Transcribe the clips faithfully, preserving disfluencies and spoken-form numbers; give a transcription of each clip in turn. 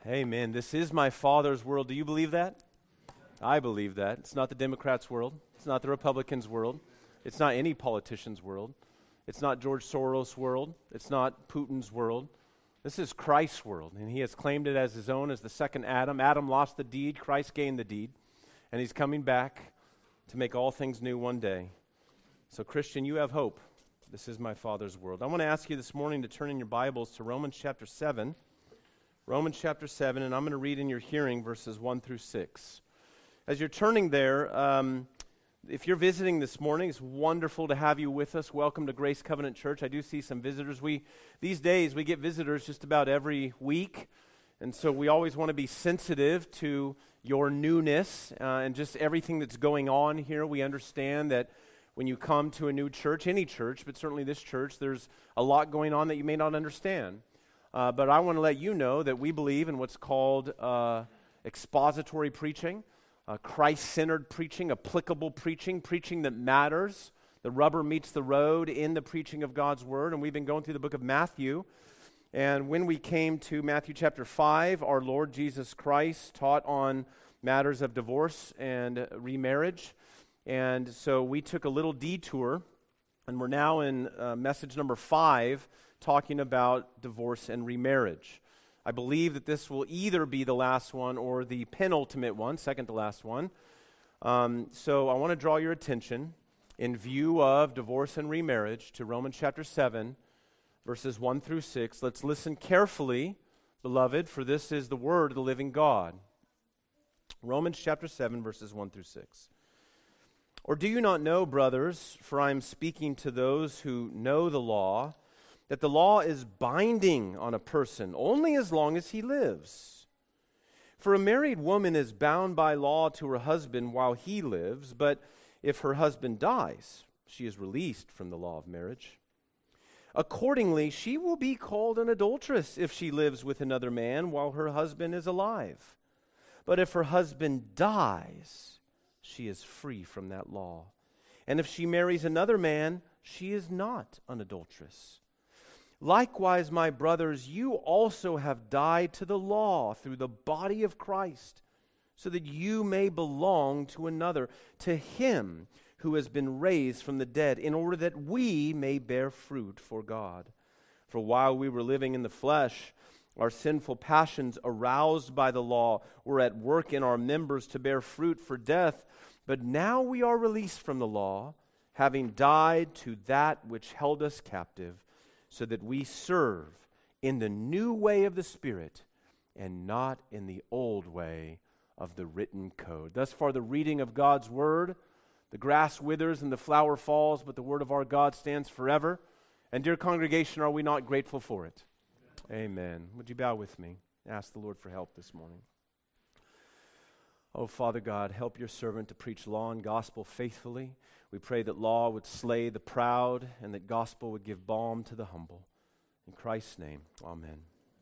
Amen. This is my Father's world. Do you believe that? I believe that. It's not the Democrats' world. It's not the Republicans' world. It's not any politician's world. It's not George Soros' world. It's not Putin's world. This is Christ's world, and he has claimed it as his own, as the second Adam. Adam lost the deed. Christ gained the deed, and he's coming back to make all things new one day. So, Christian, you have hope. This is my Father's world. I want to ask you this morning to turn in your Bibles to Romans chapter seven. Romans chapter seven, and I'm going to read in your hearing verses one through six. As you're turning there, um, if you're visiting this morning, it's wonderful to have you with us. Welcome to Grace Covenant Church. I do see some visitors. We These days, we get visitors just about every week, and so we always want to be sensitive to your newness uh, and just everything that's going on here. We understand that when you come to a new church, any church, but certainly this church, there's a lot going on that you may not understand. Uh, but I want to let you know that we believe in what's called uh, expository preaching, uh, Christ-centered preaching, applicable preaching, preaching that matters. The rubber meets the road in the preaching of God's Word. And we've been going through the book of Matthew. And when we came to Matthew chapter five, our Lord Jesus Christ taught on matters of divorce and remarriage. And so we took a little detour, and we're now in uh, message number five, talking about divorce and remarriage. I believe that this will either be the last one or the penultimate one, second to last one. Um, so I want to draw your attention in view of divorce and remarriage to Romans chapter seven, verses one through six. Let's listen carefully, beloved, for this is the word of the living God. Romans chapter seven, verses one through six. Or do you not know, brothers, for I am speaking to those who know the law, that the law is binding on a person only as long as he lives? For a married woman is bound by law to her husband while he lives, but if her husband dies, she is released from the law of marriage. Accordingly, she will be called an adulteress if she lives with another man while her husband is alive. But if her husband dies, she is free from that law. And if she marries another man, she is not an adulteress. Likewise, my brothers, you also have died to the law through the body of Christ, so that you may belong to another, to him who has been raised from the dead, in order that we may bear fruit for God. For while we were living in the flesh, our sinful passions, aroused by the law, were at work in our members to bear fruit for death. But now we are released from the law, having died to that which held us captive, so that we serve in the new way of the Spirit and not in the old way of the written code. Thus far the reading of God's Word. The grass withers and the flower falls, but the Word of our God stands forever. And dear congregation, are we not grateful for it? Amen. Amen. Would you bow with me? Ask the Lord for help this morning. Oh, Father God, help your servant to preach law and gospel faithfully. We pray that law would slay the proud and that gospel would give balm to the humble. In Christ's name, amen.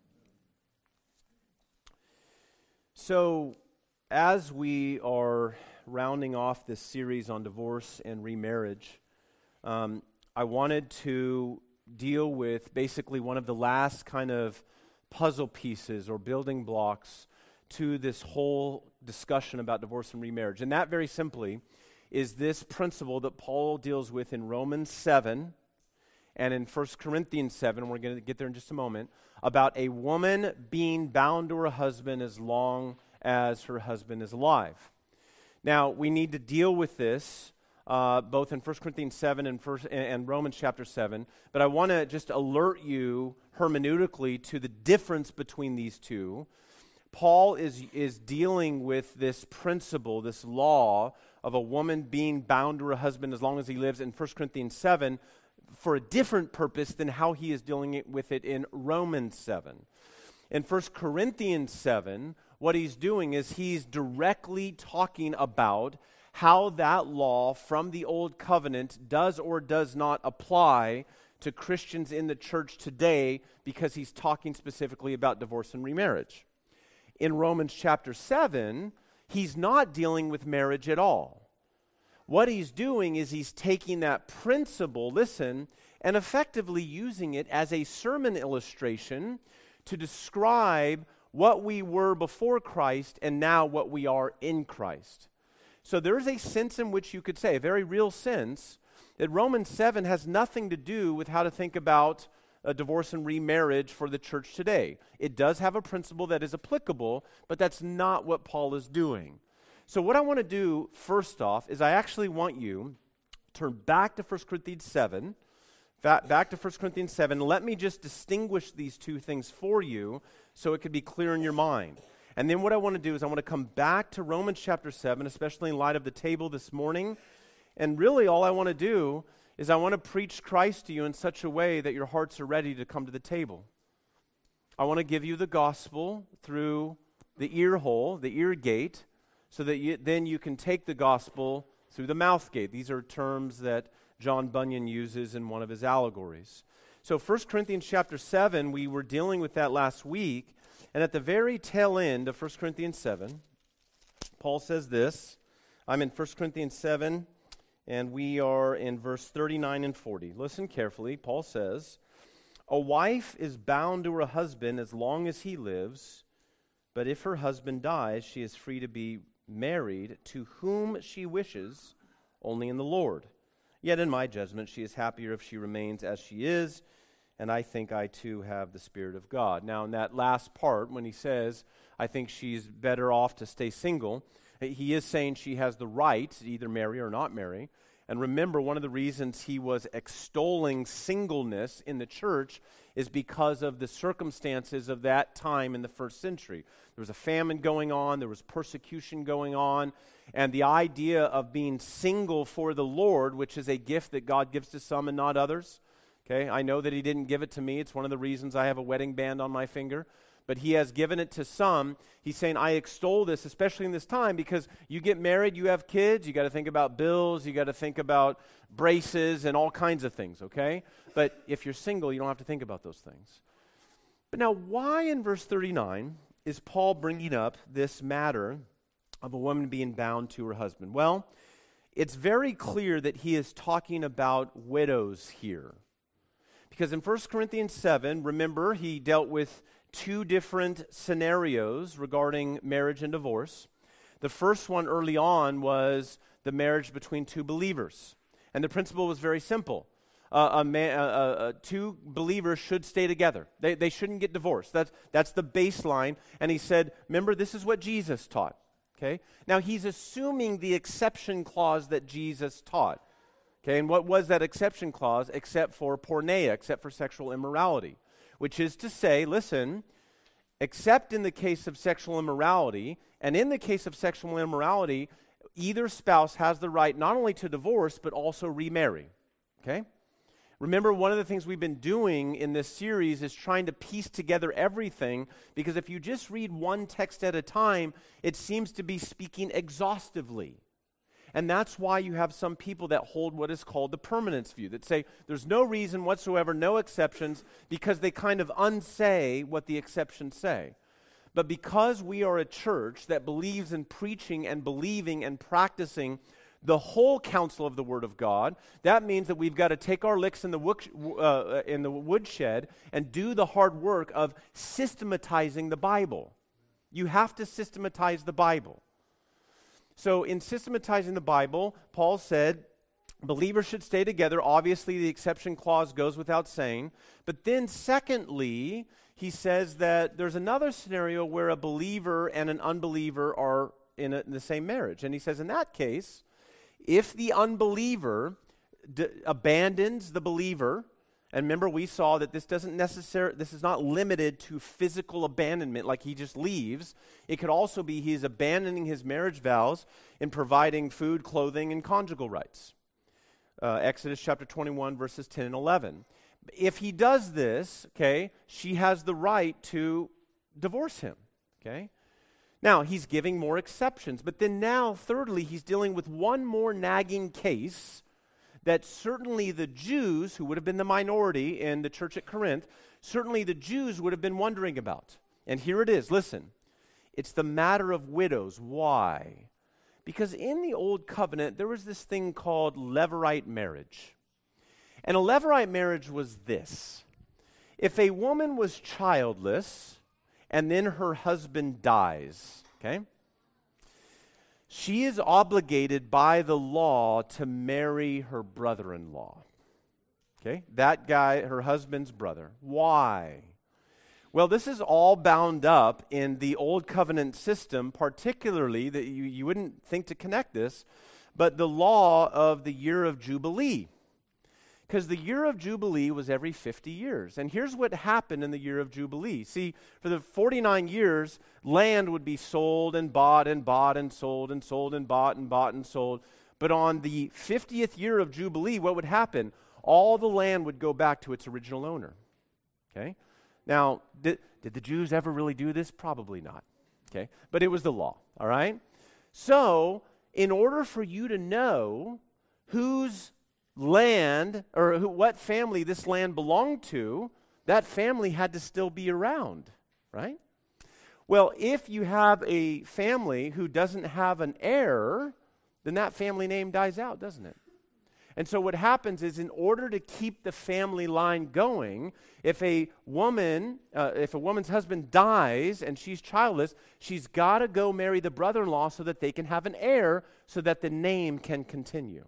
So, as we are rounding off this series on divorce and remarriage, um, I wanted to deal with basically one of the last kind of puzzle pieces or building blocks to this whole discussion about divorce and remarriage. And that, very simply, is this principle that Paul deals with in Romans seven and in First Corinthians seven, we're going to get there in just a moment, about a woman being bound to her husband as long as her husband is alive. Now, we need to deal with this uh, both in First Corinthians seven and, first, and, and Romans chapter seven, but I want to just alert you hermeneutically to the difference between these two. Paul is, is dealing with this principle, this law of a woman being bound to her husband as long as he lives in First Corinthians seven for a different purpose than how he is dealing it with it in Romans seven. In First Corinthians seven, what he's doing is he's directly talking about how that law from the Old Covenant does or does not apply to Christians in the church today, because he's talking specifically about divorce and remarriage. In Romans chapter seven, he's not dealing with marriage at all. What he's doing is he's taking that principle, listen, and effectively using it as a sermon illustration to describe what we were before Christ and now what we are in Christ. So there is a sense in which you could say, a very real sense, that Romans seven has nothing to do with how to think about a divorce and remarriage for the church today. It does have a principle that is applicable, but that's not what Paul is doing. So what I want to do first off is I actually want you to turn back to First Corinthians seven, back to First Corinthians seven. Let me just distinguish these two things for you so it could be clear in your mind. And then what I want to do is I want to come back to Romans chapter seven, especially in light of the table this morning. And really all I want to do is I want to preach Christ to you in such a way that your hearts are ready to come to the table. I want to give you the gospel through the ear hole, the ear gate, so that you, then you can take the gospel through the mouth gate. These are terms that John Bunyan uses in one of his allegories. So First Corinthians chapter seven, we were dealing with that last week. And at the very tail end of First Corinthians seven, Paul says this. I'm in First Corinthians seven, and we are in verse thirty-nine and forty. Listen carefully. Paul says, "A wife is bound to her husband as long as he lives, but if her husband dies, she is free to be married to whom she wishes, only in the Lord. Yet in my judgment, she is happier if she remains as she is, and I think I too have the Spirit of God." Now, in that last part, when he says, I think she's better off to stay single, he is saying she has the right to either marry or not marry. And remember, one of the reasons he was extolling singleness in the church is because of the circumstances of that time in the first century. There was a famine going on, there was persecution going on, and the idea of being single for the Lord, which is a gift that God gives to some and not others. Okay, I know that he didn't give it to me. It's one of the reasons I have a wedding band on my finger. But he has given it to some. He's saying, I extol this, especially in this time, because you get married, you have kids, you got to think about bills, you got to think about braces and all kinds of things, okay? But if you're single, you don't have to think about those things. But now, why in verse thirty-nine is Paul bringing up this matter of a woman being bound to her husband? Well, it's very clear that he is talking about widows here. Because in First Corinthians seven, remember, he dealt with two different scenarios regarding marriage and divorce. The first one early on was the marriage between two believers. And the principle was very simple. Uh, a man, uh, uh, two believers should stay together. They, they shouldn't get divorced. That's, that's the baseline. And he said, remember, this is what Jesus taught. Okay? Now, he's assuming the exception clause that Jesus taught. Okay, and what was that exception clause except for porneia, except for sexual immorality? Which is to say, listen, except in the case of sexual immorality, and in the case of sexual immorality, either spouse has the right not only to divorce, but also remarry. Okay? Remember, one of the things we've been doing in this series is trying to piece together everything, because if you just read one text at a time, it seems to be speaking exhaustively. And that's why you have some people that hold what is called the permanence view, that say there's no reason whatsoever, no exceptions, because they kind of unsay what the exceptions say. But because we are a church that believes in preaching and believing and practicing the whole counsel of the Word of God, that means that we've got to take our licks in the, wook, uh, in the woodshed and do the hard work of systematizing the Bible. You have to systematize the Bible. So in systematizing the Bible, Paul said believers should stay together. Obviously, the exception clause goes without saying. But then secondly, he says that there's another scenario where a believer and an unbeliever are in, a, in the same marriage. And he says in that case, if the unbeliever d- abandons the believer, and remember we saw that this doesn't necessarily, this is not limited to physical abandonment, like he just leaves. It could also be he's abandoning his marriage vows in providing food, clothing, and conjugal rights. Uh, Exodus chapter twenty-one, verses ten and eleven. If he does this, okay, she has the right to divorce him, okay? Now, he's giving more exceptions, but then now, thirdly, he's dealing with one more nagging case that certainly the Jews, who would have been the minority in the church at Corinth, certainly the Jews would have been wondering about. And here it is, listen. It's the matter of widows. Why? Because in the Old Covenant, there was this thing called Levirate marriage. And a Levirate marriage was this. If a woman was childless and then her husband dies, okay? She is obligated by the law to marry her brother-in-law. Okay? That guy, her husband's brother. Why? Well, this is all bound up in the Old Covenant system, particularly, that you, you wouldn't think to connect this, but the law of the year of Jubilee. Because the year of Jubilee was every fifty years. And here's what happened in the year of Jubilee. See, for the forty-nine years, land would be sold and bought and bought and sold and sold and bought and bought and sold. But on the fiftieth year of Jubilee, what would happen? All the land would go back to its original owner. Okay? Now, did, did the Jews ever really do this? Probably not. Okay? But it was the law. All right? So, in order for you to know whose land, or who, what family this land belonged to, that family had to still be around, right? Well, if you have a family who doesn't have an heir, then that family name dies out, doesn't it? And so what happens is, in order to keep the family line going, if a woman, uh, if a woman's husband dies and she's childless, she's got to go marry the brother-in-law so that they can have an heir, so that the name can continue.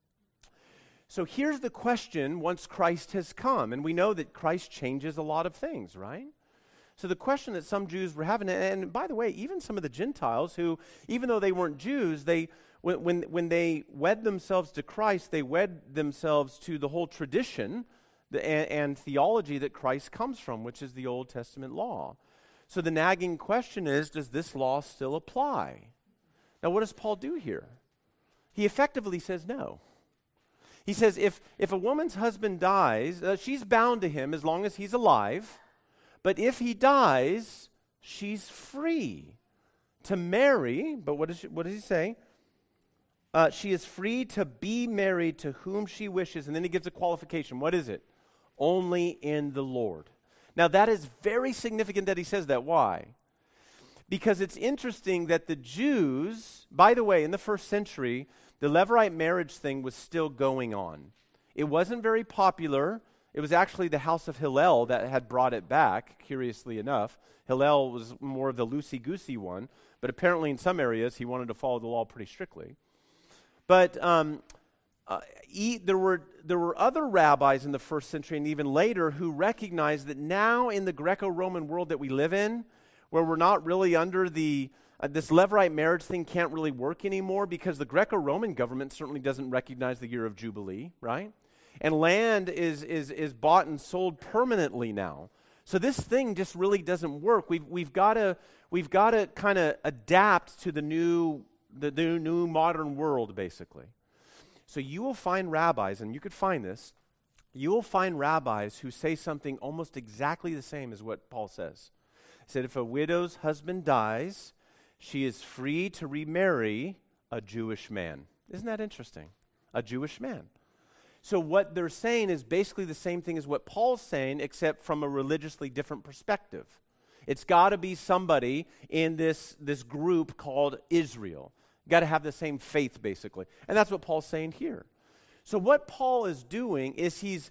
So here's the question once Christ has come, and we know that Christ changes a lot of things, right? So the question that some Jews were having, and by the way, even some of the Gentiles who, even though they weren't Jews, they when when, when they wed themselves to Christ, they wed themselves to the whole tradition the, and, and theology that Christ comes from, which is the Old Testament law. So the nagging question is, does this law still apply? Now what does Paul do here? He effectively says no. He says if, if a woman's husband dies, uh, she's bound to him as long as he's alive. But if he dies, she's free to marry. But what, is she, what does he say? Uh, she is free to be married to whom she wishes. And then he gives a qualification. What is it? Only in the Lord. Now that is very significant that he says that. Why? Because it's interesting that the Jews, by the way, in the first century, the Levirate marriage thing was still going on. It wasn't very popular. It was actually the house of Hillel that had brought it back, curiously enough. Hillel was more of the loosey-goosey one, but apparently in some areas he wanted to follow the law pretty strictly. But um, uh, e- there were there were other rabbis in the first century and even later who recognized that now in the Greco-Roman world that we live in, where we're not really under the Uh, this Levirate marriage thing can't really work anymore because the Greco-Roman government certainly doesn't recognize the year of Jubilee, right? And land is is is bought and sold permanently now. So this thing just really doesn't work. We've we've got to we've got to kind of adapt to the new the new, new modern world, basically. So you will find rabbis, and you could find this. You will find rabbis who say something almost exactly the same as what Paul says. He said, if a widow's husband dies, she is free to remarry a Jewish man. Isn't that interesting? A Jewish man. So what they're saying is basically the same thing as what Paul's saying, except from a religiously different perspective. It's got to be somebody in this, this group called Israel. Got to have the same faith, basically. And that's what Paul's saying here. So what Paul is doing is he's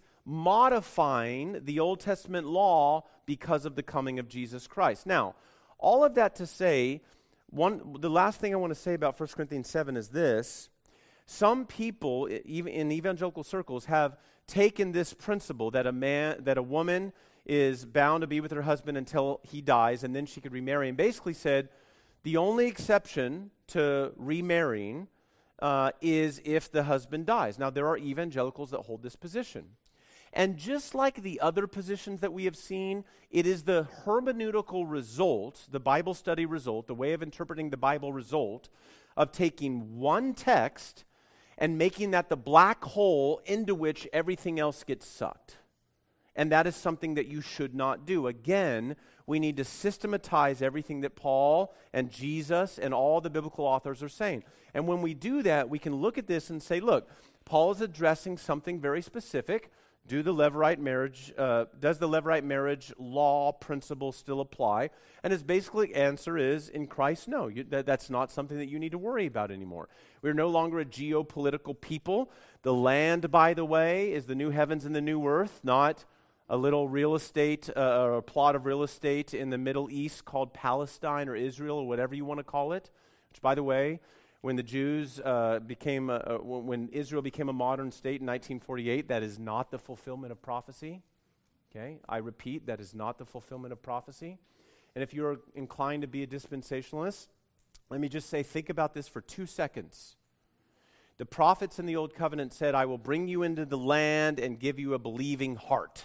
modifying the Old Testament law because of the coming of Jesus Christ. Now, all of that to say, One, the last thing I want to say about First Corinthians seven is this. Some people, even in evangelical circles, have taken this principle that a man, that a woman is bound to be with her husband until he dies, and then she could remarry, and basically said the only exception to remarrying uh, is if the husband dies. Now, there are evangelicals that hold this position. And just like the other positions that we have seen, it is the hermeneutical result, the Bible study result, the way of interpreting the Bible result, of taking one text and making that the black hole into which everything else gets sucked. And that is something that you should not do. Again, we need to systematize everything that Paul and Jesus and all the biblical authors are saying. And when we do that, we can look at this and say, look, Paul is addressing something very specific. Do the Levirate marriage, uh, does the Levirate marriage law principle still apply? And his basically answer is, in Christ, no. You, that, that's not something that you need to worry about anymore. We're no longer a geopolitical people. The land, by the way, is the new heavens and the new earth, not a little real estate, uh, or a plot of real estate in the Middle East called Palestine or Israel or whatever you want to call it, which, by the way, when the Jews uh, became, a, uh, when Israel became a modern state in nineteen forty-eight, that is not the fulfillment of prophecy. Okay, I repeat, that is not the fulfillment of prophecy. And if you're inclined to be a dispensationalist, let me just say, think about this for two seconds. The prophets in the Old Covenant said, I will bring you into the land and give you a believing heart.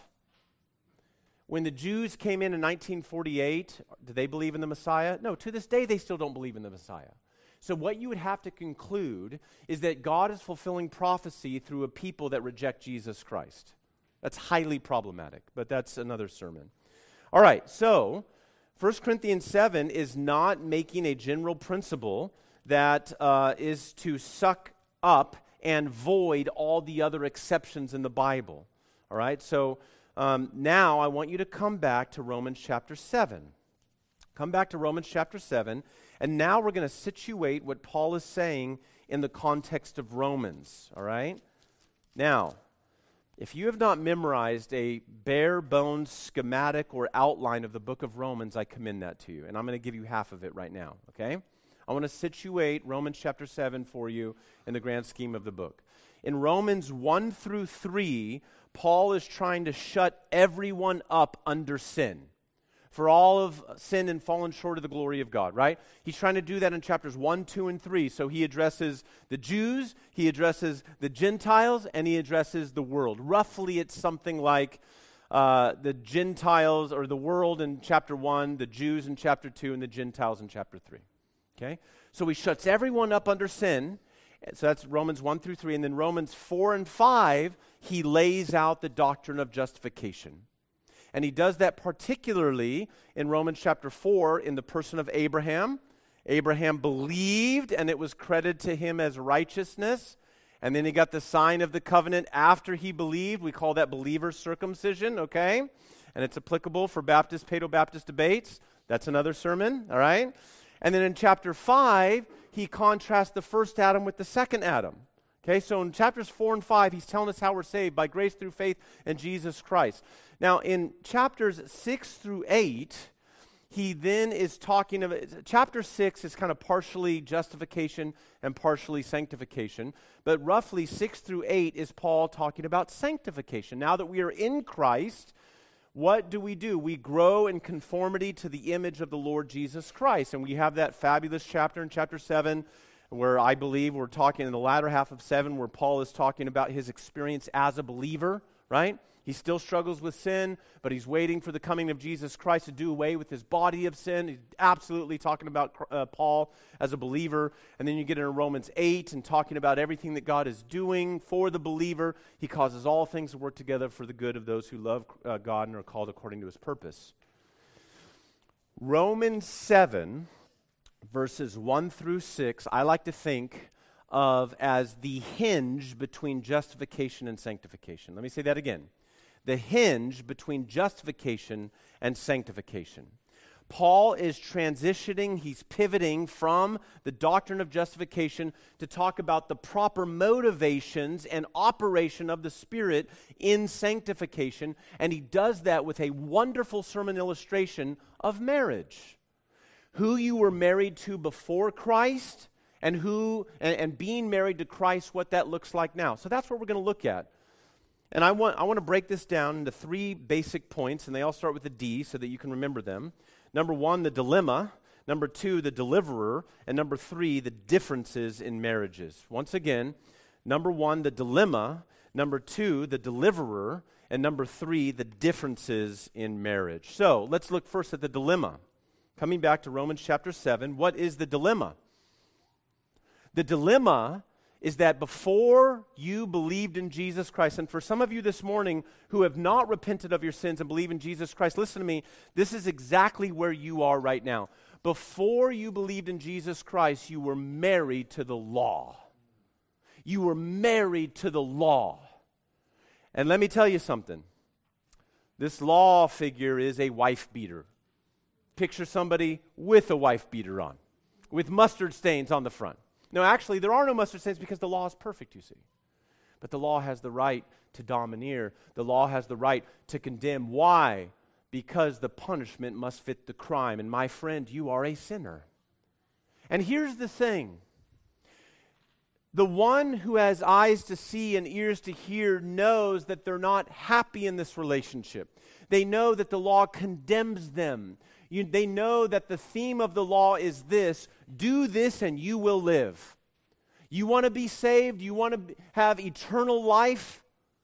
When the Jews came in in nineteen forty-eight, did they believe in the Messiah? No, to this day they still don't believe in the Messiah. So what you would have to conclude is that God is fulfilling prophecy through a people that reject Jesus Christ. That's highly problematic, but that's another sermon. All right, so First Corinthians seven is not making a general principle that uh, is to suck up and void all the other exceptions in the Bible. All right, so um, now I want you to come back to Romans chapter seven. Come back to Romans chapter seven, and now we're going to situate what Paul is saying in the context of Romans. All right? Now, if you have not memorized a bare-bones schematic or outline of the book of Romans, I commend that to you. And I'm going to give you half of it right now, okay? I want to situate Romans chapter seven for you in the grand scheme of the book. In Romans one through three, Paul is trying to shut everyone up under sin. For all of sin and fallen short of the glory of God, right? He's trying to do that in chapters one, two, and three. So he addresses the Jews, he addresses the Gentiles, and he addresses the world. Roughly, it's something like uh, the Gentiles or the world in chapter one, the Jews in chapter two, and the Gentiles in chapter three. Okay? So he shuts everyone up under sin. So that's Romans one through three. And then Romans four and five, he lays out the doctrine of justification. And he does that particularly in Romans chapter four in the person of Abraham. Abraham believed, and it was credited to him as righteousness. And then he got the sign of the covenant after he believed. We call that believer circumcision, okay? And it's applicable for Baptist, Paedo-Baptist debates. That's another sermon, all right? And then in chapter five, he contrasts the first Adam with the second Adam. Okay, so in chapters four and five, he's telling us how we're saved by grace through faith in Jesus Christ. Now, in chapters six through eight, he then is talking about, chapter six is kind of partially justification and partially sanctification, but roughly six through eight is Paul talking about sanctification. Now that we are in Christ, what do we do? We grow in conformity to the image of the Lord Jesus Christ, and we have that fabulous chapter in chapter seven, where I believe we're talking in the latter half of seven, where Paul is talking about his experience as a believer, right? He still struggles with sin, but he's waiting for the coming of Jesus Christ to do away with his body of sin. He's absolutely talking about uh, Paul as a believer. And then you get into Romans eight and talking about everything that God is doing for the believer. He causes all things to work together for the good of those who love uh, God and are called according to his purpose. Romans seven, verses one through six, I like to think of as the hinge between justification and sanctification. Let me say that again. The hinge between justification and sanctification. Paul is transitioning, he's pivoting from the doctrine of justification to talk about the proper motivations and operation of the Spirit in sanctification, and he does that with a wonderful sermon illustration of marriage. Who you were married to before Christ, and who and, and being married to Christ, what that looks like now. So that's what we're going to look at. And I want I want to break this down into three basic points, and they all start with a D so that you can remember them. Number one, the dilemma. Number two, the deliverer. And number three, the differences in marriages. Once again, number one, the dilemma. Number two, the deliverer. And number three, the differences in marriage. So let's look first at the dilemma. Coming back to Romans chapter seven, what is the dilemma? The dilemma is that before you believed in Jesus Christ, and for some of you this morning who have not repented of your sins and believe in Jesus Christ, listen to me, this is exactly where you are right now. Before you believed in Jesus Christ, you were married to the law. You were married to the law. And let me tell you something. This law figure is a wife beater. Picture somebody with a wife beater on, with mustard stains on the front. No, actually, there are no mustard stains because the law is perfect, you see. But the law has the right to domineer. The law has the right to condemn. Why? Because the punishment must fit the crime. And my friend, you are a sinner. And here's the thing. The one who has eyes to see and ears to hear knows that they're not happy in this relationship. They know that the law condemns them. You, they know that the theme of the law is this: do this and you will live. You want to be saved? You want to have eternal life?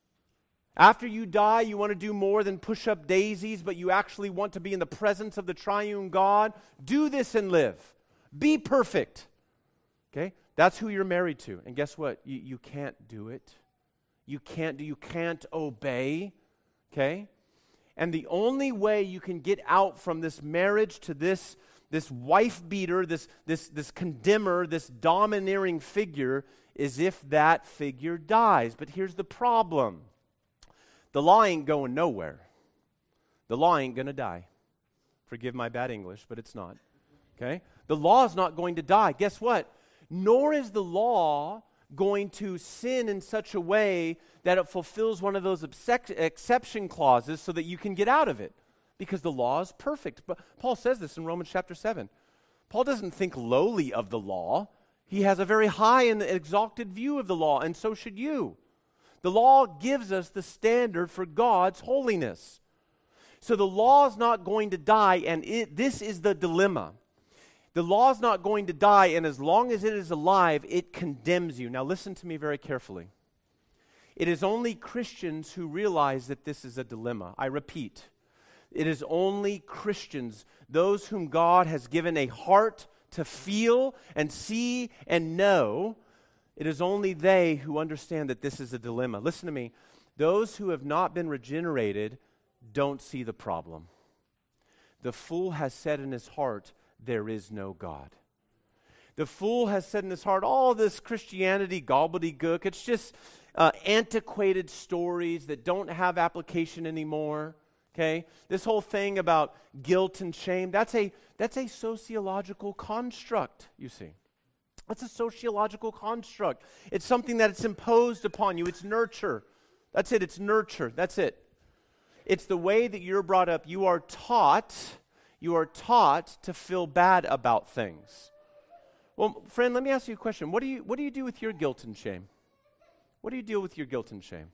After you die, you want to do more than push up daisies, but you actually want to be in the presence of the triune God? Do this and live. Be perfect. Okay? That's who you're married to. And guess what? You, you can't do it. You can't do, you can't obey. Okay? And the only way you can get out from this marriage to this, this wife beater, this, this, this condemner, this domineering figure, is if that figure dies. But here's the problem. The law ain't going nowhere. The law ain't going to die. Forgive my bad English, but it's not. Okay? The law is not going to die. Guess what? Nor is the law going to sin in such a way that it fulfills one of those exception clauses so that you can get out of it, because the law is perfect. But Paul says this in Romans chapter seven. Paul doesn't think lowly of the law. He has a very high and exalted view of the law, and so should you. The law gives us the standard for God's holiness. So the law is not going to die, and it, this is the dilemma. The law is not going to die, and as long as it is alive, it condemns you. Now listen to me very carefully. It is only Christians who realize that this is a dilemma. I repeat, it is only Christians, those whom God has given a heart to feel and see and know. It is only they who understand that this is a dilemma. Listen to me. Those who have not been regenerated don't see the problem. The fool has said in his heart, there is no God. The fool has said in his heart, all this Christianity gobbledygook, it's just uh, antiquated stories that don't have application anymore. Okay? This whole thing about guilt and shame, that's a, that's a sociological construct, you see. That's a sociological construct. It's something that it's imposed upon you. It's nurture. That's it. It's nurture. That's it. It's the way that you're brought up. You are taught, you are taught to feel bad about things. Well, friend, let me ask you a question. What do you, what do you do with your guilt and shame? What do you deal with your guilt and shame?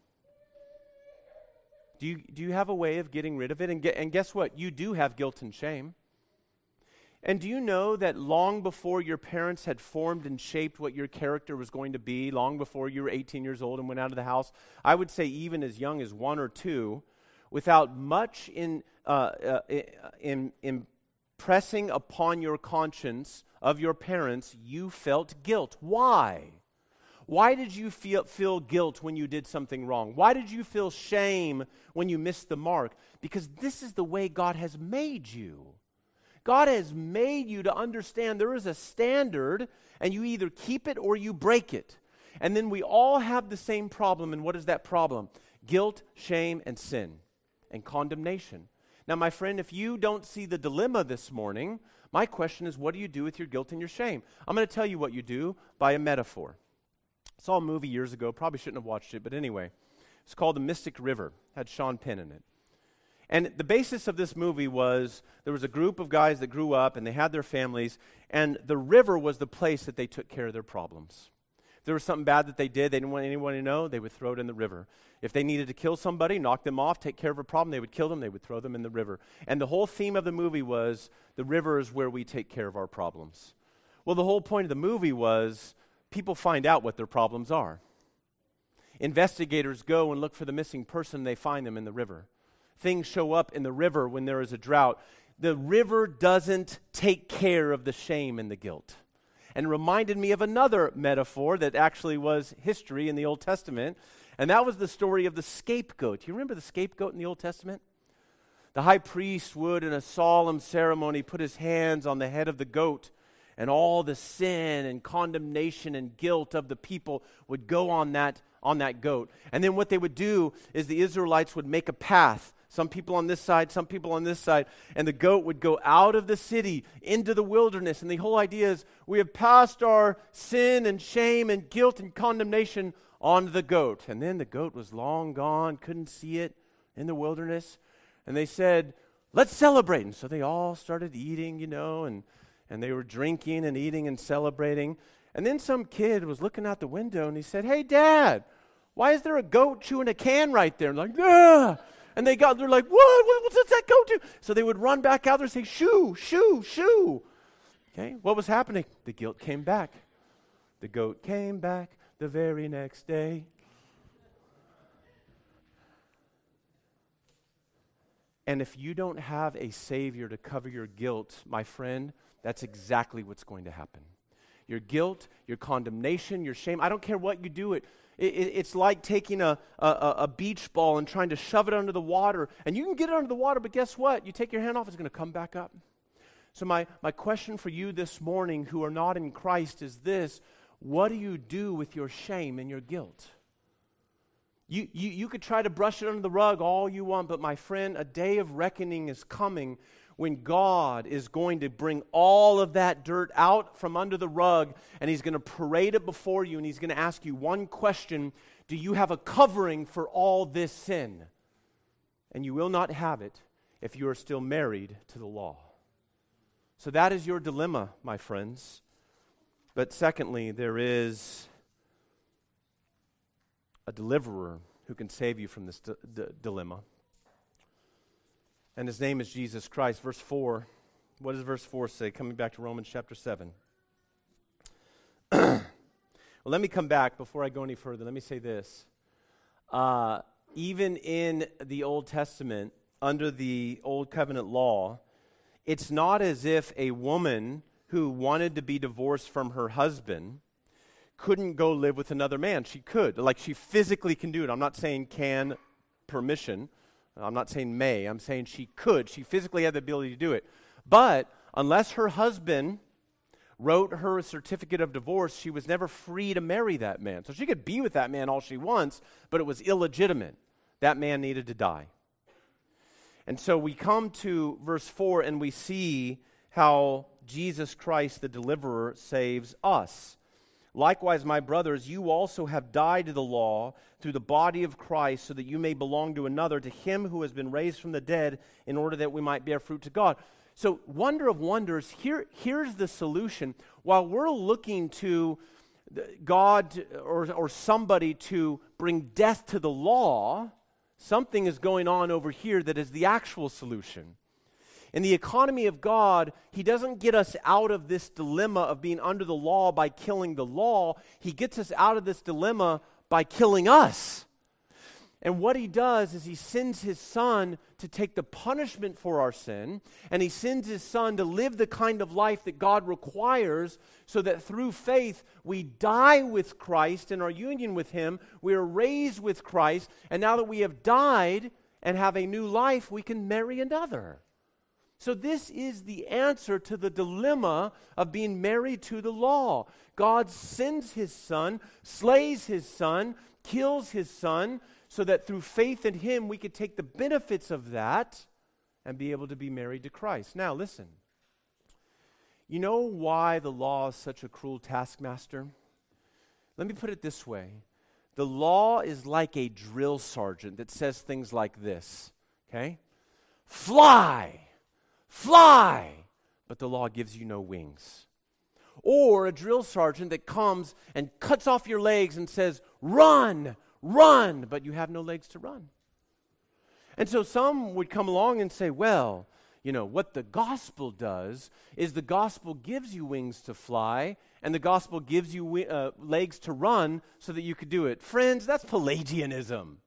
Do you, do you have a way of getting rid of it? And, get, and guess what? You do have guilt and shame. And do you know that long before your parents had formed and shaped what your character was going to be, long before you were eighteen years old and went out of the house, I would say even as young as one or two, without much in, uh, uh, in, in pressing upon your conscience of your parents, you felt guilt. Why? Why did you feel, feel guilt when you did something wrong? Why did you feel shame when you missed the mark? Because this is the way God has made you. God has made you to understand there is a standard, and you either keep it or you break it. And then we all have the same problem, and what is that problem? Guilt, shame, and sin, and condemnation. Now, my friend, if you don't see the dilemma this morning, my question is, what do you do with your guilt and your shame? I'm going to tell you what you do by a metaphor. I saw a movie years ago, probably shouldn't have watched it, but anyway. It's called The Mystic River. It had Sean Penn in it. And the basis of this movie was there was a group of guys that grew up and they had their families, and the river was the place that they took care of their problems. If there was something bad that they did, they didn't want anyone to know, they would throw it in the river. If they needed to kill somebody, knock them off, take care of a problem, they would kill them, they would throw them in the river. And the whole theme of the movie was the river is where we take care of our problems. Well, the whole point of the movie was people find out what their problems are. Investigators go and look for the missing person, they find them in the river. Things show up in the river when there is a drought. The river doesn't take care of the shame and the guilt. And reminded me of another metaphor that actually was history in the Old Testament, and that was the story of the scapegoat. Do you remember the scapegoat in the Old Testament? The high priest would, in a solemn ceremony, put his hands on the head of the goat, and all the sin and condemnation and guilt of the people would go on that, on that goat. And then what they would do is the Israelites would make a path some people on this side, some people on this side, and the goat would go out of the city into the wilderness. And the whole idea is we have passed our sin and shame and guilt and condemnation on the goat. And then the goat was long gone, couldn't see it in the wilderness. And they said, let's celebrate. And so they all started eating, you know, and, and they were drinking and eating and celebrating. And then some kid was looking out the window and he said, hey, Dad, why is there a goat chewing a can right there? And like, ah! And they got, they're like, what? What does that goat do? So they would run back out there and say, shoo, shoo, shoo. Okay, what was happening? The guilt came back. The goat came back the very next day. And if you don't have a Savior to cover your guilt, my friend, that's exactly what's going to happen. Your guilt, your condemnation, your shame, I don't care what you do it. it, it it's like taking a, a, a beach ball and trying to shove it under the water. And you can get it under the water, but guess what? You take your hand off, it's going to come back up. So my, my question for you this morning who are not in Christ is this: what do you do with your shame and your guilt? You, you, you could try to brush it under the rug all you want, but my friend, a day of reckoning is coming when God is going to bring all of that dirt out from under the rug, and He's going to parade it before you, and He's going to ask you one question: do you have a covering for all this sin? And you will not have it if you are still married to the law. So that is your dilemma, my friends. But secondly, there is a deliverer who can save you from this d- d- dilemma. And His name is Jesus Christ. Verse four, what does verse four say? Coming back to Romans chapter seven. Well, let me come back before I go any further. Let me say this. Uh, even in the Old Testament, under the Old Covenant law, it's not as if a woman who wanted to be divorced from her husband couldn't go live with another man. She could. Like, she physically can do it. I'm not saying can, permission. I'm not saying may. I'm saying she could. She physically had the ability to do it. But unless her husband wrote her a certificate of divorce, she was never free to marry that man. So she could be with that man all she wants, but it was illegitimate. That man needed to die. And so we come to verse four and we see how Jesus Christ, the deliverer, saves us. Likewise, my brothers, you also have died to the law through the body of Christ, so that you may belong to another, to Him who has been raised from the dead, in order that we might bear fruit to God. So, wonder of wonders, here, here's the solution. While we're looking to God or, or somebody to bring death to the law, something is going on over here that is the actual solution. In the economy of God, He doesn't get us out of this dilemma of being under the law by killing the law. He gets us out of this dilemma by killing us. And what He does is He sends His Son to take the punishment for our sin, and He sends His Son to live the kind of life that God requires, so that through faith we die with Christ in our union with Him, we are raised with Christ, and now that we have died and have a new life, we can marry another. So this is the answer to the dilemma of being married to the law. God sends His Son, slays His Son, kills His Son, so that through faith in Him we could take the benefits of that and be able to be married to Christ. Now listen, you know why the law is such a cruel taskmaster? Let me put it this way. The law is like a drill sergeant that says things like this, okay? Fly! Fly! But the law gives you no wings. Or a drill sergeant that comes and cuts off your legs and says, run, run, but you have no legs to run. And so some would come along and say, well, you know, what the gospel does is the gospel gives you wings to fly, and the gospel gives you uh, legs to run so that you could do it. Friends, that's Pelagianism.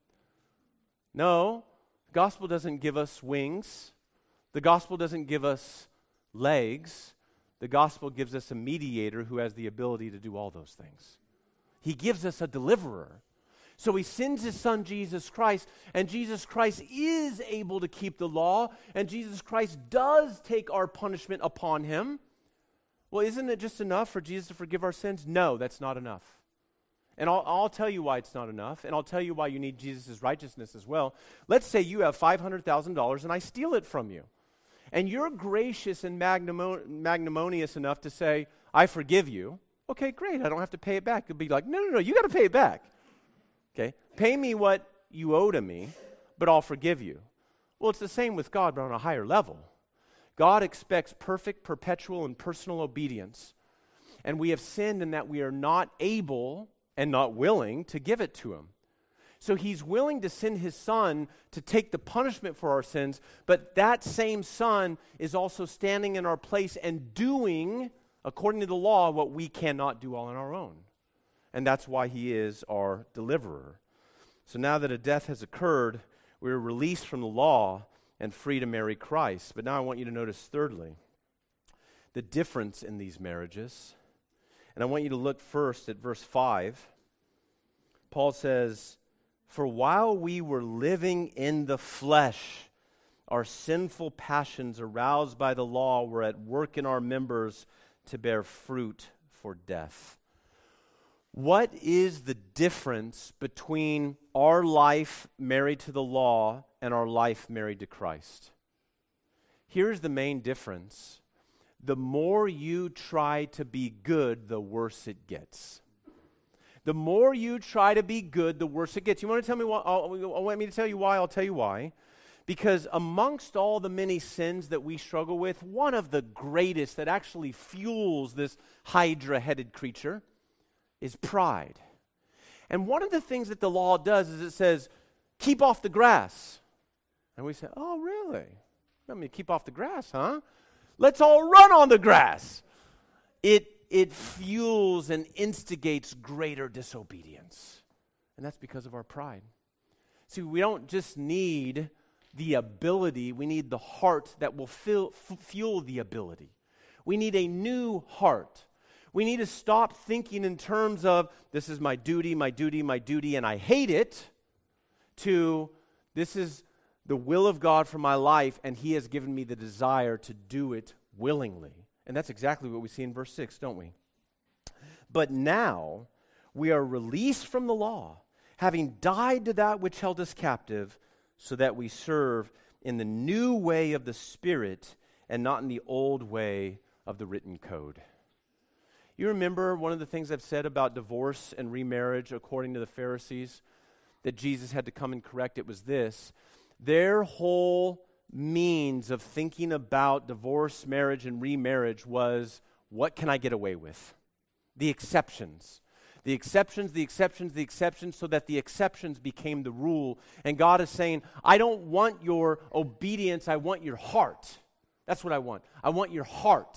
No, the gospel doesn't give us wings. The gospel doesn't give us legs. The gospel gives us a mediator who has the ability to do all those things. He gives us a deliverer. So He sends His Son, Jesus Christ, and Jesus Christ is able to keep the law, and Jesus Christ does take our punishment upon Him. Well, isn't it just enough for Jesus to forgive our sins? No, that's not enough. And I'll, I'll tell you why it's not enough, and I'll tell you why you need Jesus' righteousness as well. Let's say you have five hundred thousand dollars and I steal it from you. And you're gracious and magnamo- magnanimous enough to say, I forgive you. Okay, great, I don't have to pay it back. You'll be like, no, no, no, you got to pay it back. Okay, pay me what you owe to me, but I'll forgive you. Well, it's the same with God, but on a higher level. God expects perfect, perpetual, and personal obedience. And we have sinned in that we are not able and not willing to give it to him. So he's willing to send his son to take the punishment for our sins, but that same son is also standing in our place and doing, according to the law, what we cannot do all on our own. And that's why he is our deliverer. So now that a death has occurred, we're released from the law and free to marry Christ. But now I want you to notice, thirdly, the difference in these marriages. And I want you to look first at verse five. Paul says, for while we were living in the flesh, our sinful passions aroused by the law were at work in our members to bear fruit for death. What is the difference between our life married to the law and our life married to Christ? Here's the main difference. The more you try to be good, the worse it gets. The more you try to be good, the worse it gets. You want to tell me why? I want me to tell you why? I'll tell you why. Because amongst all the many sins that we struggle with, one of the greatest that actually fuels this hydra-headed creature is pride. And one of the things that the law does is it says, keep off the grass. And we say, oh, really? I mean, keep off the grass, huh? Let's all run on the grass. It, it fuels and instigates greater disobedience. And that's because of our pride. See, we don't just need the ability, we need the heart that will fill, f- fuel the ability. We need a new heart. We need to stop thinking in terms of, this is my duty, my duty, my duty, and I hate it, to, this is the will of God for my life, and he has given me the desire to do it willingly. And that's exactly what we see in verse six, don't we? But now we are released from the law, having died to that which held us captive, so that we serve in the new way of the Spirit and not in the old way of the written code. You remember one of the things I've said about divorce and remarriage according to the Pharisees, that Jesus had to come and correct? It was this. Their whole means of thinking about divorce, marriage, and remarriage was, what can I get away with? The exceptions. The exceptions, the exceptions, the exceptions, so that the exceptions became the rule. And God is saying, I don't want your obedience, I want your heart. That's what I want. I want your heart.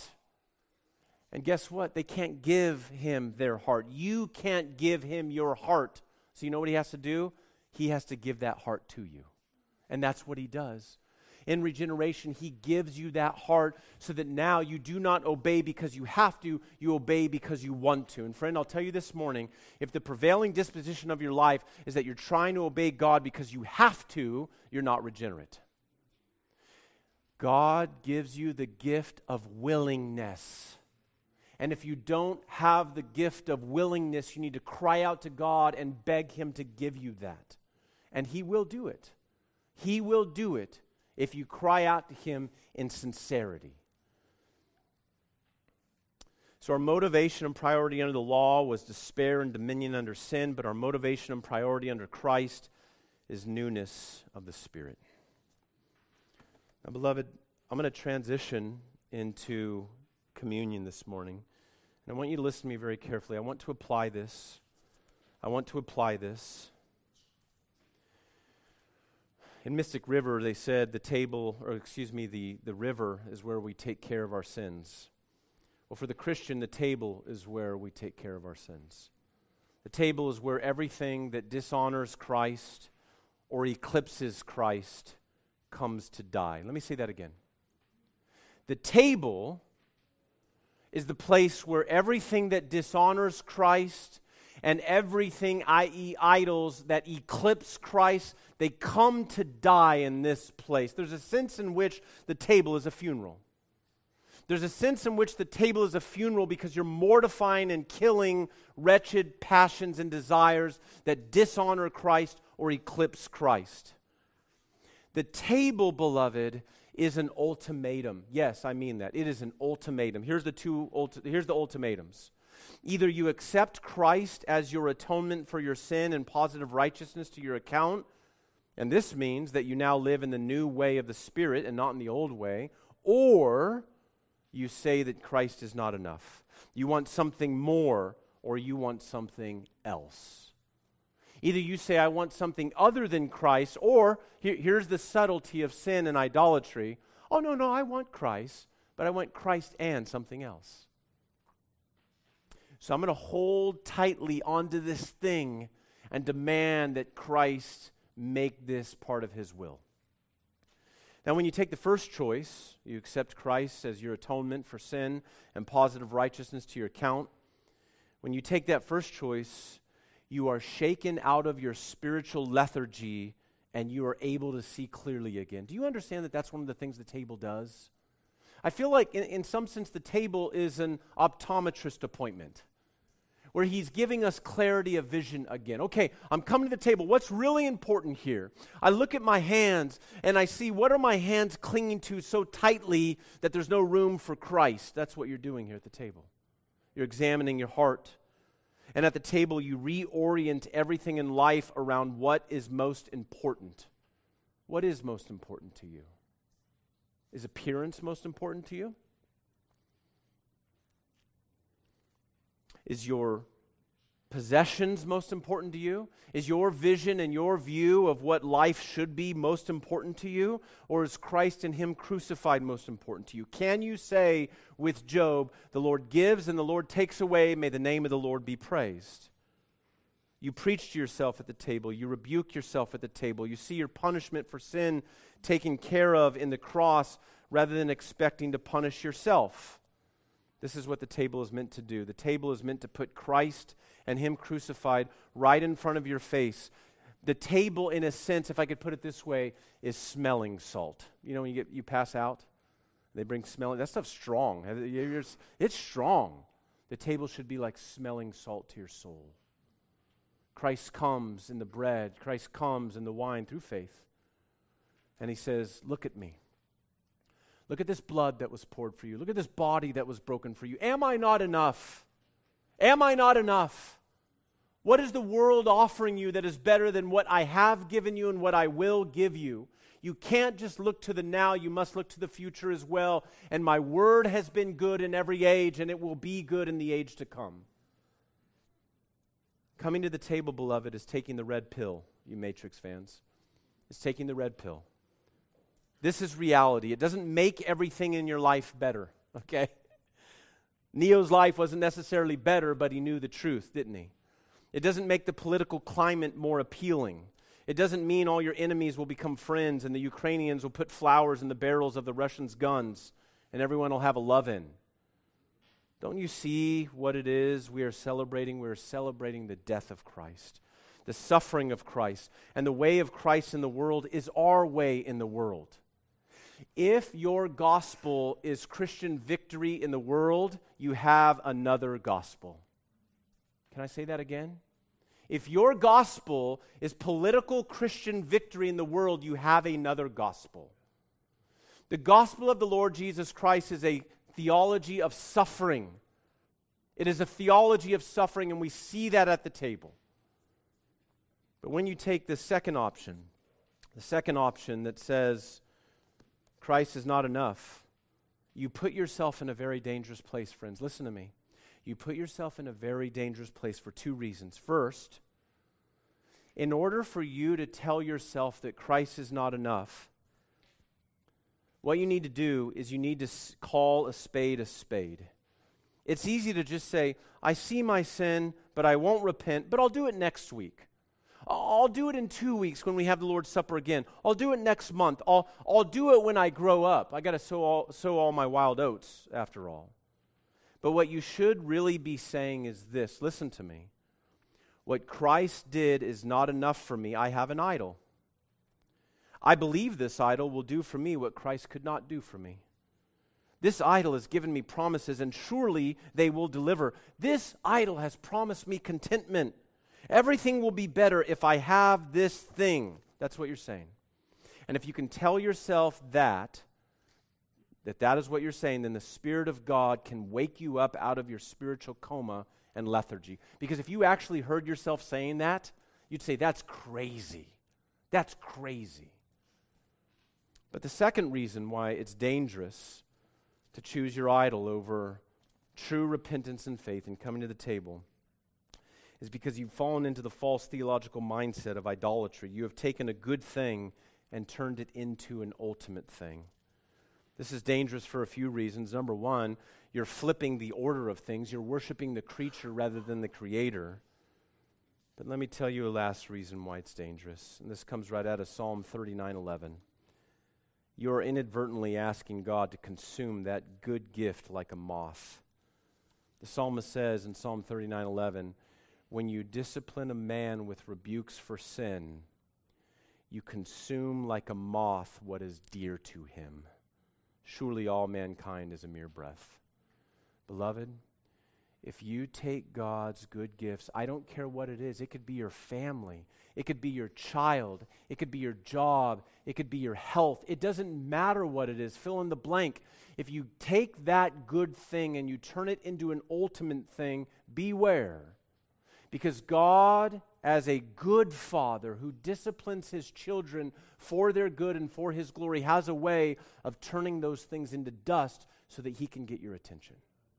And guess what? They can't give him their heart. You can't give him your heart. So you know what he has to do? He has to give that heart to you. And that's what he does. In regeneration, he gives you that heart so that now you do not obey because you have to, you obey because you want to. And friend, I'll tell you this morning, if the prevailing disposition of your life is that you're trying to obey God because you have to, you're not regenerate. God gives you the gift of willingness. And if you don't have the gift of willingness, you need to cry out to God and beg him to give you that. And he will do it. He will do it if you cry out to him in sincerity. So our motivation and priority under the law was despair and dominion under sin, but our motivation and priority under Christ is newness of the Spirit. Now, beloved, I'm going to transition into communion this morning. And I want you to listen to me very carefully. I want to apply this. I want to apply this. In Mystic River, they said the table, or excuse me, the, the river is where we take care of our sins. Well, for the Christian, the table is where we take care of our sins. The table is where everything that dishonors Christ or eclipses Christ comes to die. Let me say that again. The table is the place where everything that dishonors Christ and everything, that is idols, that eclipse Christ, they come to die in this place. There's a sense in which the table is a funeral. There's a sense in which the table is a funeral because you're mortifying and killing wretched passions and desires that dishonor Christ or eclipse Christ. The table, beloved, is an ultimatum. Yes, I mean that. It is an ultimatum. Here's the two ulti- here's the ultimatums. Either you accept Christ as your atonement for your sin and positive righteousness to your account, and this means that you now live in the new way of the Spirit and not in the old way, or you say that Christ is not enough. You want something more, or you want something else. Either you say, I want something other than Christ, or here, here's the subtlety of sin and idolatry. Oh, no, no, I want Christ, but I want Christ and something else. So I'm going to hold tightly onto this thing and demand that Christ make this part of his will. Now, when you take the first choice, you accept Christ as your atonement for sin and positive righteousness to your account. When you take that first choice, you are shaken out of your spiritual lethargy and you are able to see clearly again. Do you understand that that's one of the things the table does? I feel like in, in some sense the table is an optometrist appointment where he's giving us clarity of vision again. Okay, I'm coming to the table. What's really important here? I look at my hands and I see what are my hands clinging to so tightly that there's no room for Christ. That's what you're doing here at the table. You're examining your heart. And at the table, you reorient everything in life around what is most important. What is most important to you? Is appearance most important to you? Is your possessions most important to you? Is your vision and your view of what life should be most important to you? Or is Christ and him crucified most important to you? Can you say with Job, the Lord gives and the Lord takes away, may the name of the Lord be praised? You preach to yourself at the table. You rebuke yourself at the table. You see your punishment for sin taken care of in the cross rather than expecting to punish yourself. This is what the table is meant to do. The table is meant to put Christ and him crucified right in front of your face. The table, in a sense, if I could put it this way, is smelling salt. You know, when you get you pass out, they bring smelling. That stuff's strong. It's strong. The table should be like smelling salt to your soul. Christ comes in the bread. Christ comes in the wine through faith. And he says, look at me. Look at this blood that was poured for you. Look at this body that was broken for you. Am I not enough? Am I not enough? What is the world offering you that is better than what I have given you and what I will give you? You can't just look to the now, you must look to the future as well. And my word has been good in every age, and it will be good in the age to come. Coming to the table, beloved, is taking the red pill, you Matrix fans. It's taking the red pill. This is reality. It doesn't make everything in your life better, okay? Neo's life wasn't necessarily better, but he knew the truth, didn't he? It doesn't make the political climate more appealing. It doesn't mean all your enemies will become friends and the Ukrainians will put flowers in the barrels of the Russians' guns and everyone will have a love-in. Don't you see what it is we are celebrating? We are celebrating the death of Christ, the suffering of Christ, and the way of Christ in the world is our way in the world. If your gospel is Christian victory in the world, you have another gospel. Can I say that again? If your gospel is political Christian victory in the world, you have another gospel. The gospel of the Lord Jesus Christ is a theology of suffering. It is a theology of suffering, and we see that at the table. But when you take the second option, the second option that says Christ is not enough, you put yourself in a very dangerous place, friends. Listen to me. You put yourself in a very dangerous place for two reasons. First, in order for you to tell yourself that Christ is not enough, what you need to do is you need to call a spade a spade. It's easy to just say, I see my sin, but I won't repent, but I'll do it next week. I'll do it in two weeks when we have the Lord's Supper again. I'll do it next month. I'll, I'll do it when I grow up. I got to sow all, sow all my wild oats, after all. But what you should really be saying is this. Listen to me. What Christ did is not enough for me. I have an idol. I believe this idol will do for me what Christ could not do for me. This idol has given me promises, and surely they will deliver. This idol has promised me contentment. Everything will be better if I have this thing. That's what you're saying. And if you can tell yourself that, that that is what you're saying, then the Spirit of God can wake you up out of your spiritual coma and lethargy. Because if you actually heard yourself saying that, you'd say, that's crazy. That's crazy. But the second reason why it's dangerous to choose your idol over true repentance and faith and coming to the table is because you've fallen into the false theological mindset of idolatry. You have taken a good thing and turned it into an ultimate thing. This is dangerous for a few reasons. Number one, you're flipping the order of things. You're worshiping the creature rather than the Creator. But let me tell you a last reason why it's dangerous. And this comes right out of Psalm thirty-nine eleven. You are inadvertently asking God to consume that good gift like a moth. The psalmist says in Psalm thirty-nine eleven, when you discipline a man with rebukes for sin, you consume like a moth what is dear to him. Surely all mankind is a mere breath. Beloved, if you take God's good gifts, I don't care what it is. It could be your family. It could be your child. It could be your job. It could be your health. It doesn't matter what it is. Fill in the blank. If you take that good thing and you turn it into an ultimate thing, beware. Because God, as a good father who disciplines his children for their good and for his glory, has a way of turning those things into dust so that he can get your attention.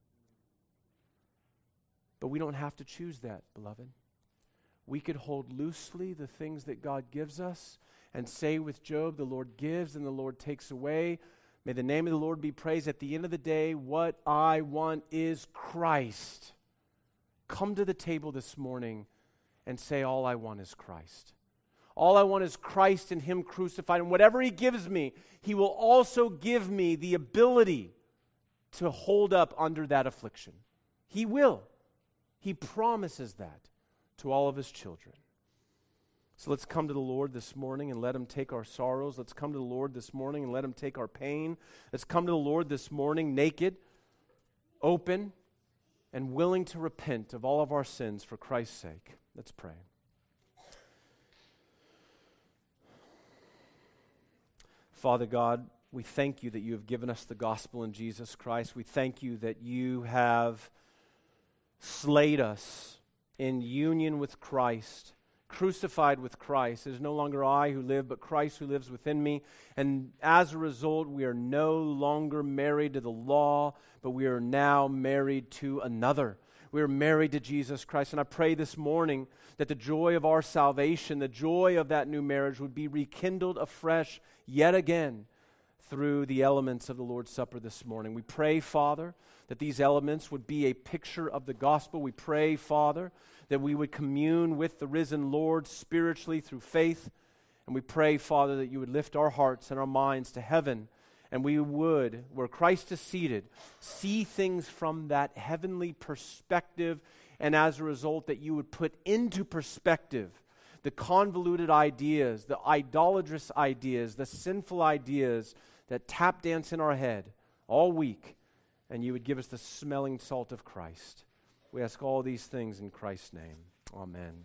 But we don't have to choose that, beloved. We could hold loosely the things that God gives us and say with Job, the Lord gives and the Lord takes away. May the name of the Lord be praised. At the end of the day, what I want is Christ. Come to the table this morning and say, all I want is Christ. All I want is Christ and him crucified. And whatever he gives me, he will also give me the ability to hold up under that affliction. He will. He promises that to all of his children. So let's come to the Lord this morning and let him take our sorrows. Let's come to the Lord this morning and let him take our pain. Let's come to the Lord this morning naked, open, and willing to repent of all of our sins for Christ's sake. Let's pray. Father God, we thank you that you have given us the gospel in Jesus Christ. We thank you that you have slayed us in union with Christ, crucified with Christ. It is no longer I who live, but Christ who lives within me. And as a result, we are no longer married to the law, but we are now married to another. We are married to Jesus Christ. And I pray this morning that the joy of our salvation, the joy of that new marriage would be rekindled afresh yet again through the elements of the Lord's Supper this morning. We pray, Father, that these elements would be a picture of the gospel. We pray, Father, that we would commune with the risen Lord spiritually through faith. And we pray, Father, that you would lift our hearts and our minds to heaven, and we would, where Christ is seated, see things from that heavenly perspective, and as a result, that you would put into perspective the convoluted ideas, the idolatrous ideas, the sinful ideas that tap dance in our head all week, and you would give us the smelling salt of Christ. We ask all these things in Christ's name. Amen.